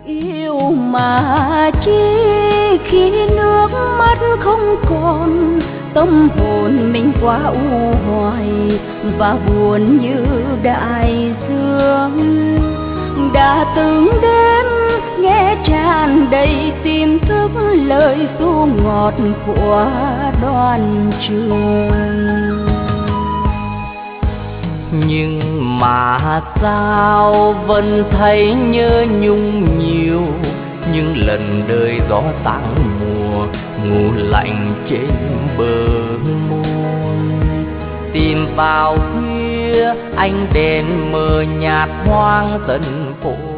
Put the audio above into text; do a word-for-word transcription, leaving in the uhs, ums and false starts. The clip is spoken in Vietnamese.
Yêu mà chi khi nước mắt không còn, tâm hồn mình quá u hoài và buồn như đại dương. Đã từng đêm nghe tràn đầy tim thức lời ru ngọt của Đoàn Trường. Nhưng mà sao vẫn thấy nhớ nhung nhiều, những lần đời gió tang mùa ngủ lạnh trên bờ môi. Tìm vào khuya ánh đèn mờ nhạt hoang tận phố,